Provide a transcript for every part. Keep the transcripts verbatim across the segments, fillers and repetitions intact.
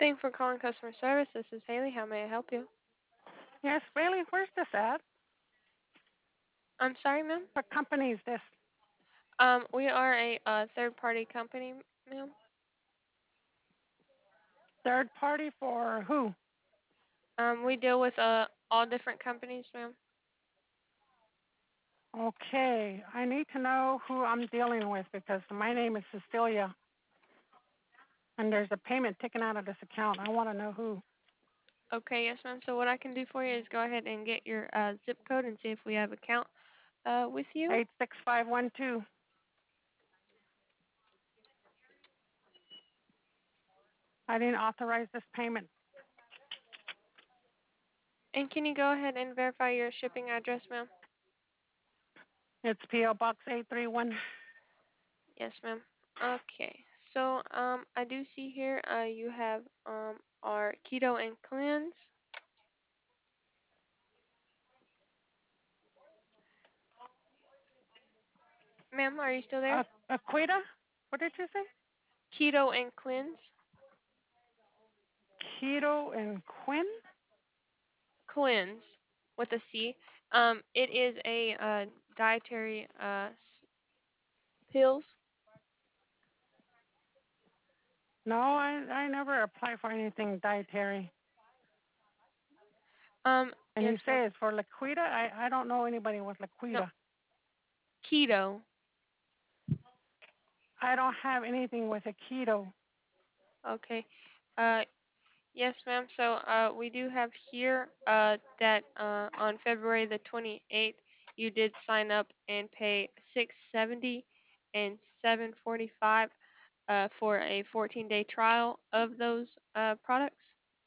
Thank you for calling customer service. This is Haley. How may I help you? Yes, really, where's this at? I'm sorry, ma'am. What company is this? Um, we are a uh, third-party company, ma'am. Third party for who? Um, we deal with uh all different companies, ma'am. Okay, I need to know who I'm dealing with because my name is Cecilia and there's a payment taken out of this account. I want to know who. Okay, yes, ma'am. So what I can do for you is go ahead and get your uh, zip code and see if we have account uh with you. eight six five one two. I didn't authorize this payment. And can you go ahead and verify your shipping address, ma'am? It's P O Box eight three one. Yes, ma'am. Okay. So um, I do see here uh you have um our keto and cleanse, ma'am. Are you still there? Uh, Aquita? What did you say? Keto and cleanse. Keto and Quinn? Cleanse with a C. Um, it is a uh, dietary uh, pills. No, I I never apply for anything dietary. Um, And yes, you ma'am. say it's for Laquita? I I don't know anybody with No, Laquita. keto. I don't have anything with a keto. Okay. Uh, yes, ma'am. So uh, we do have here uh, that uh, on February the twenty-eighth, you did sign up and pay six seventy and seven forty-five uh, for a fourteen day trial of those uh, products.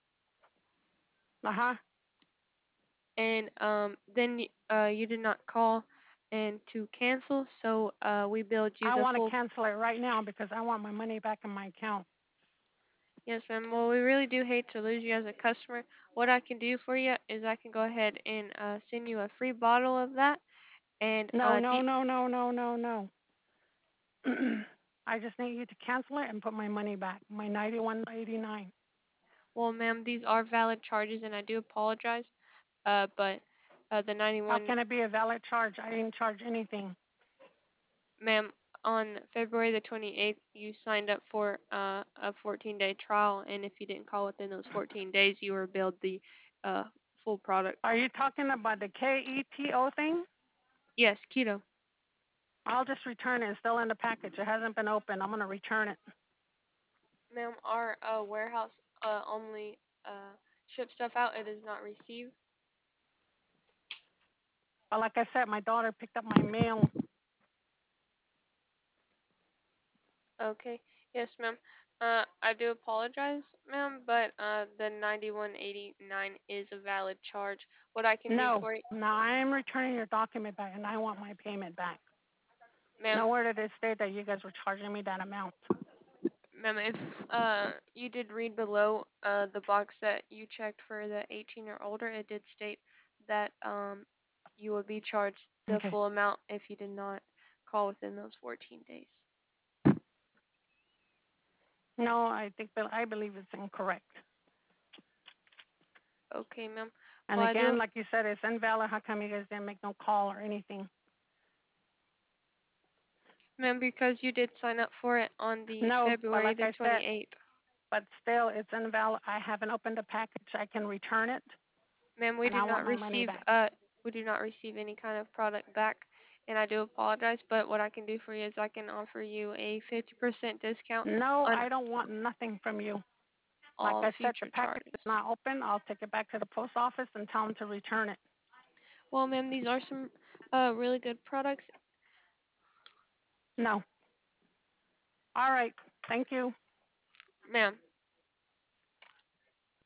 Uh huh. And um, then uh, you did not call and to cancel, so uh, we billed you I the want to full. cancel it right now because I want my money back in my account. Yes, ma'am. Well, we really do hate to lose you as a customer. What I can do for you is I can go ahead and uh, send you a free bottle of that. And No, uh, no, the, no, no, no, no, no. I just need you to cancel it and put my money back. My ninety-one eighty-nine. well, ma'am, these are valid charges, and I do apologize. Uh, but uh, the How ninety-one, can it be a valid charge? I didn't charge anything. ma'am, on February the twenty-eighth, you signed up for uh, a fourteen day trial, and if you didn't call within those fourteen days, you were billed the uh, full product. Are you talking about the K E T O thing? Yes, keto. I'll just return it. It's still in the package. It hasn't been opened. I'm going to return it. Ma'am, our uh, warehouse uh, only uh, ships stuff out. It is not received. But like I said, my daughter picked up my mail. Okay. Yes, ma'am. Uh, I do apologize, ma'am, but uh, the ninety-one eighty-nine is a valid charge. What I can do No, for you, no, I am returning your document back, and I want my payment back. ma'am, Nowhere did it state that you guys were charging me that amount. ma'am, if uh you did read below uh the box that you checked for the eighteen or older, it did state that um you would be charged the Okay. full amount if you did not call within those fourteen days. No, I think that I believe it's incorrect. Okay, ma'am. And Well, I do, again, like you said, it's invalid. How come you guys didn't make no call or anything? ma'am, because you did sign up for it on the No, but February like the I said, twenty-eighth. but still, it's invalid. I haven't opened the package. I can return it, Ma'am, we and do I want not my money receive back. uh we do not receive any kind of product back, and I do apologize, but what I can do for you is I can offer you a fifty percent discount No, on I don't want nothing from you. Like all I said, the future package charges. is not open. I'll take it back to the post office and tell them to return it. Well, ma'am, these are some uh really good products. No. All right. Thank you. Ma'am,